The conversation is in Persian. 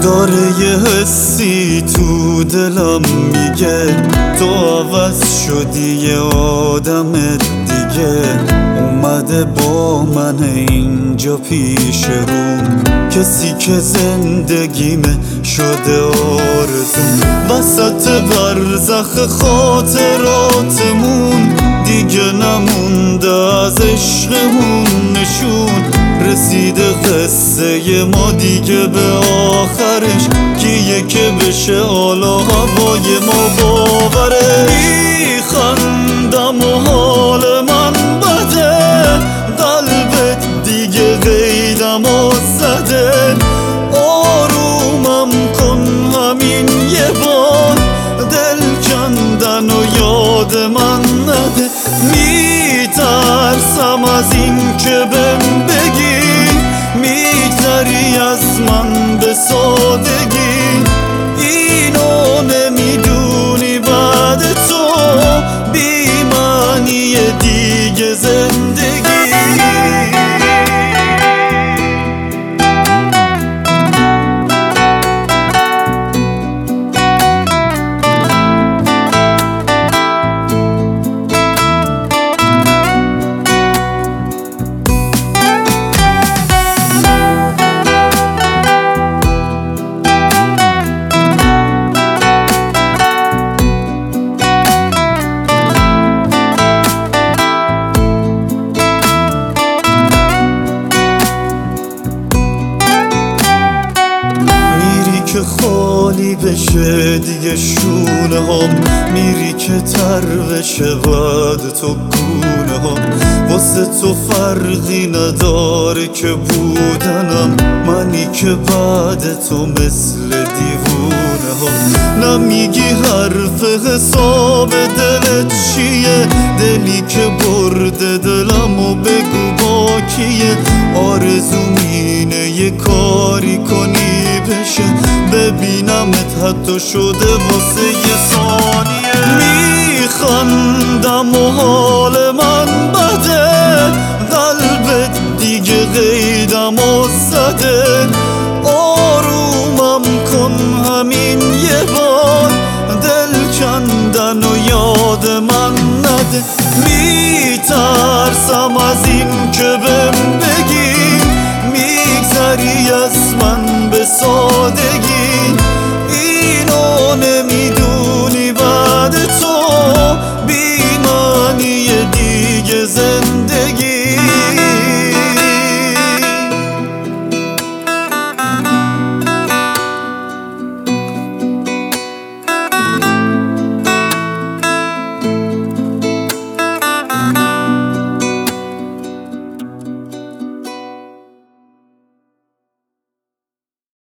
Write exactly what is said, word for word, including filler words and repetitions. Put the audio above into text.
داره یه حسی تو دلم میگه تو عوض شدی یه آدم دیگه اومده با من اینجا پیش روم، کسی که زندگیمه شده آرزوم. وسط برزخ خاطراتمون دیگه نمونده از عشقمون نشون، رسیده قصه ما دیگه به آخرش، کیه که بشه حالا هوای ما باوره. میخندم و حال من بده، قلبت دیگه قیدم و زده، آرومم کن همین یه بار، دل کندن و یاد من نده. میترسم از این که بهم بگی میگذری از من به سادگی، اینو نمیدونی بعد تو بی معنی دیگه زندگی. که خالی بشه دیگه شونه هم، میری که تر بشه بعد تو گونه هم، واسه تو فرقی نداره که بودنم منی که بعد تو مثل دیوونه هم. نمیگی حرف حساب دلت چیه، دلی که برده دلم و بگو با کیه، آرزوم اینه یه کاری کنی بشه ببینمت حتی شده واسه یه ثانیه. میخندم و حال من بده، قلبت دیگه قیدم و زده، آرومم کن همین یه بار، دل کندن و یاد من نده. میترسم از این